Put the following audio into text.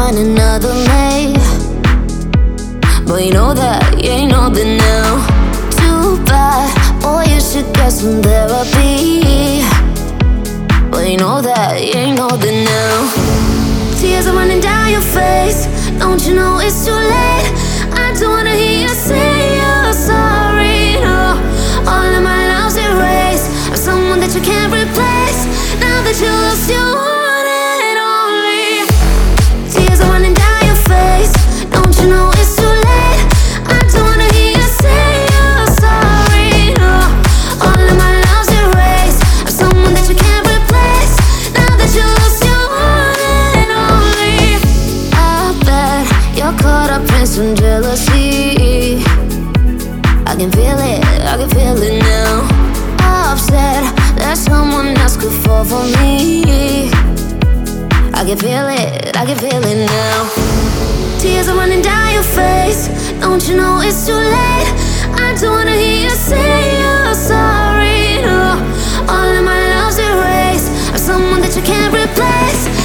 find another mate, but you know that you ain't know that now. Too bad, boy, you should get some therapy, but you know that you ain't know that now. Tears are running down your face, don't you know it's too late? I don't wanna hear you say you're sorry, no. All of my love's erased, I'm someone that you can't replace. Now that you lost your one and only. Tears are running down your face, don't you know it's too late? I don't wanna hear you say you're sorry, no. All of my love's erased, I'm someone that you can't replace. Now that you lost your one and only. I bet you're caught up in some jealousy. I can feel it now. Upset that someone else could fall for me. I can feel it now. Tears are running down your face, don't you know it's too late? I don't wanna hear you say you're sorry, no. All of my love's erased, I'm someone that you can't replace.